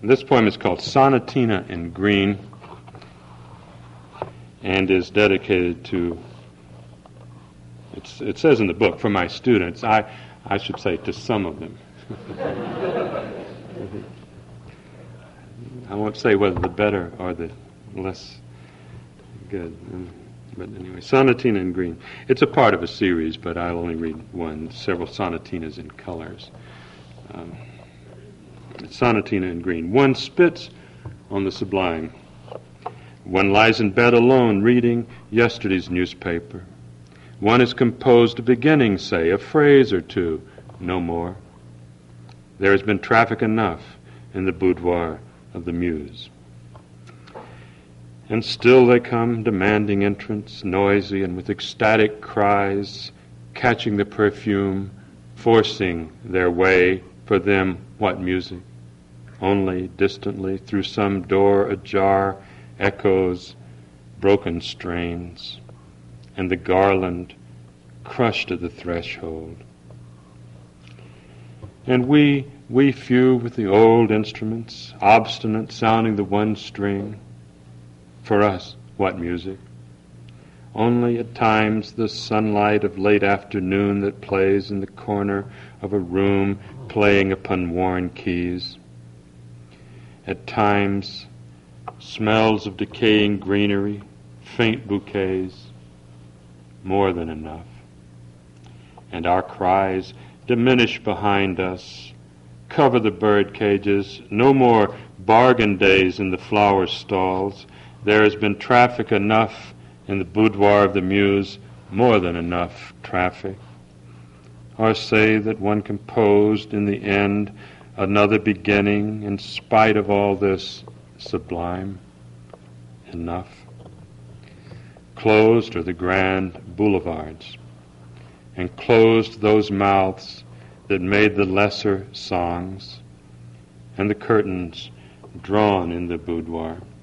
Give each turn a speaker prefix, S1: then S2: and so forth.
S1: This poem is called Sonatina in Green and is dedicated to, it says in the book, for my students. I should say to some of them. I won't say whether the better or the less good. But anyway, Sonatina in Green. It's a part of a series, but I'll only read one, several sonatinas in colors. Sonatina in Green. One spits on the sublime. One lies in bed alone reading yesterday's newspaper. One is composed a beginning, say, a phrase or two, no more. There has been traffic enough in the boudoir of the muse. And still they come, demanding entrance, noisy and with ecstatic cries, catching the perfume, forcing their way. For them, what music? Only distantly, through some door ajar, echoes, broken strains, and the garland crushed at the threshold. And we few with the old instruments, obstinate, sounding the one string. For us, what music? Only at times the sunlight of late afternoon that plays in the corner of a room, playing upon worn keys. At times, smells of decaying greenery, faint bouquets, more than enough. And our cries diminish behind us, cover the bird cages, no more bargain days in the flower stalls. There has been traffic enough in the boudoir of the muse, more than enough traffic. Or say that one composed in the end another beginning in spite of all this sublime enough. Closed are the grand boulevards, and closed those mouths that made the lesser songs, and the curtains drawn in the boudoir.